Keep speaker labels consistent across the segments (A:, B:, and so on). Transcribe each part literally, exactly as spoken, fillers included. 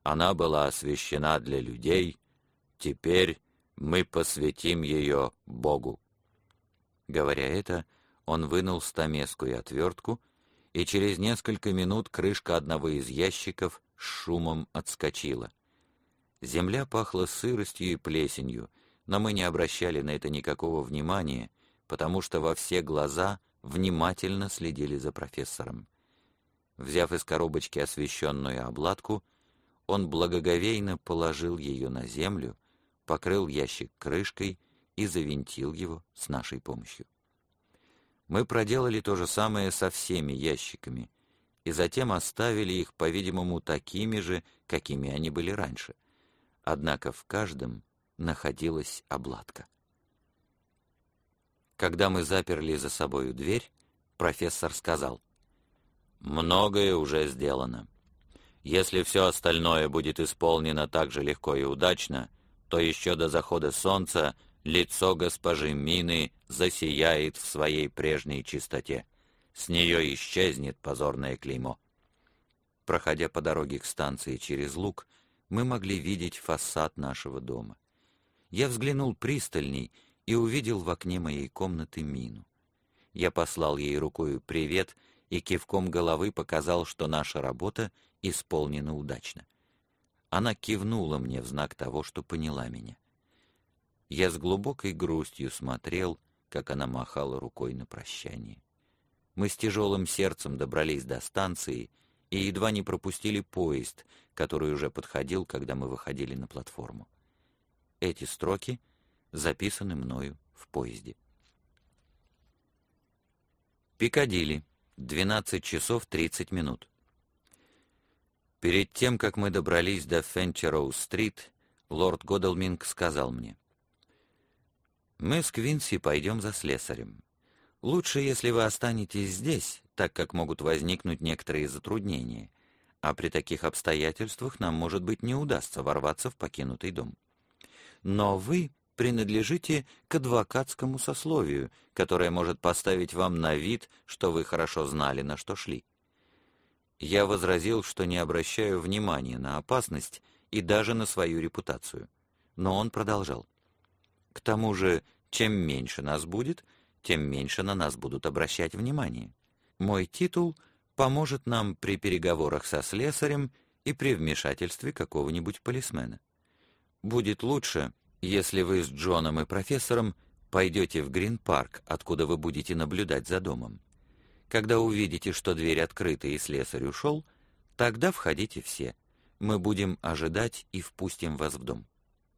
A: Она была освящена для людей, теперь мы посвятим ее Богу». Говоря это, он вынул стамескую отвертку, и через несколько минут крышка одного из ящиков с шумом отскочила. Земля пахла сыростью и плесенью, но мы не обращали на это никакого внимания, потому что во все глаза внимательно следили за профессором. Взяв из коробочки освещенную обладку, он благоговейно положил ее на землю, покрыл ящик крышкой и завинтил его с нашей помощью. Мы проделали то же самое со всеми ящиками, и затем оставили их, по-видимому, такими же, какими они были раньше. Однако в каждом находилась обладка. Когда мы заперли за собою дверь, профессор сказал: «Многое уже сделано. Если все остальное будет исполнено так же легко и удачно, то еще до захода солнца лицо госпожи Мины засияет в своей прежней чистоте. С нее исчезнет позорное клеймо». Проходя по дороге к станции через луг, мы могли видеть фасад нашего дома. Я взглянул пристальней и увидел в окне моей комнаты Мину. Я послал ей рукою привет и кивком головы показал, что наша работа исполнена удачно. Она кивнула мне в знак того, что поняла меня. Я с глубокой грустью смотрел, как она махала рукой на прощание. Мы с тяжелым сердцем добрались до станции и едва не пропустили поезд, который уже подходил, когда мы выходили на платформу. Эти строки записаны мною в поезде. Пикадилли, двенадцать часов тридцать минут. Перед тем, как мы добрались до Фенчероу-стрит, лорд Годалминг сказал мне: «Мы с Квинси пойдем за слесарем. Лучше, если вы останетесь здесь, так как могут возникнуть некоторые затруднения, а при таких обстоятельствах нам, может быть, не удастся ворваться в покинутый дом. Но вы принадлежите к адвокатскому сословию, которое может поставить вам на вид, что вы хорошо знали, на что шли». Я возразил, что не обращаю внимания на опасность и даже на свою репутацию. Но он продолжал: «К тому же, чем меньше нас будет, тем меньше на нас будут обращать внимание. Мой титул поможет нам при переговорах со слесарем и при вмешательстве какого-нибудь полисмена. Будет лучше, если вы с Джоном и профессором пойдете в Грин-парк, откуда вы будете наблюдать за домом. Когда увидите, что дверь открыта и слесарь ушел, тогда входите все. Мы будем ожидать и впустим вас в дом».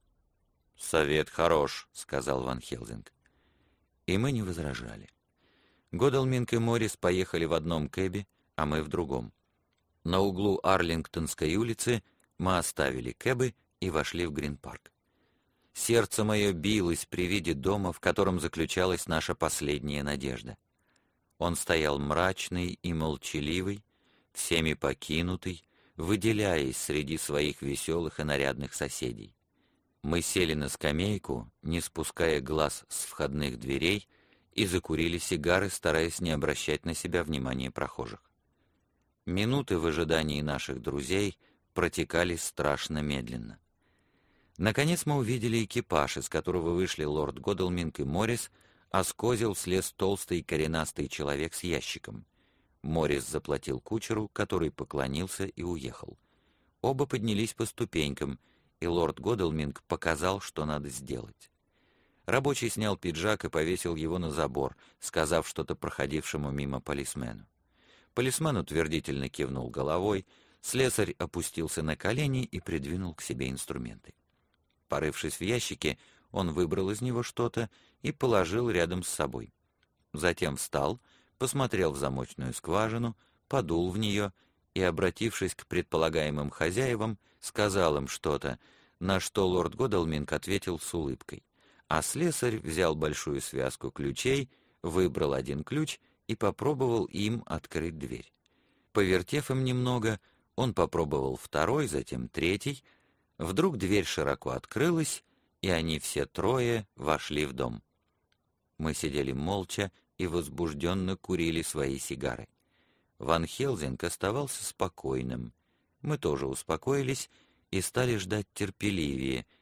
A: «Совет хорош», — сказал Ван Хелзинг. И мы не возражали. Годалминг и Моррис поехали в одном кэбе, а мы в другом. На углу Арлингтонской улицы мы оставили кэбы и вошли в Грин-парк. Сердце мое билось при виде дома, в котором заключалась наша последняя надежда. Он стоял мрачный и молчаливый, всеми покинутый, выделяясь среди своих веселых и нарядных соседей. Мы сели на скамейку, не спуская глаз с входных дверей, и закурили сигары, стараясь не обращать на себя внимания прохожих. Минуты в ожидании наших друзей протекали страшно медленно. Наконец мы увидели экипаж, из которого вышли лорд Годалминг и Моррис, а с козел слез толстый коренастый человек с ящиком. Моррис заплатил кучеру, который поклонился и уехал. Оба поднялись по ступенькам, и лорд Годалминг показал, что надо сделать. Рабочий снял пиджак и повесил его на забор, сказав что-то проходившему мимо полисмену. Полисмен утвердительно кивнул головой, слесарь опустился на колени и придвинул к себе инструменты. Порывшись в ящике, он выбрал из него что-то и положил рядом с собой. Затем встал, посмотрел в замочную скважину, подул в нее и, обратившись к предполагаемым хозяевам, сказал им что-то, на что лорд Годалминг ответил с улыбкой, а слесарь взял большую связку ключей, выбрал один ключ и попробовал им открыть дверь. Повертев им немного, он попробовал второй, затем третий. Вдруг дверь широко открылась, и они все трое вошли в дом. Мы сидели молча и возбужденно курили свои сигары. Ван Хелзинг оставался спокойным. Мы тоже успокоились и стали ждать терпеливее,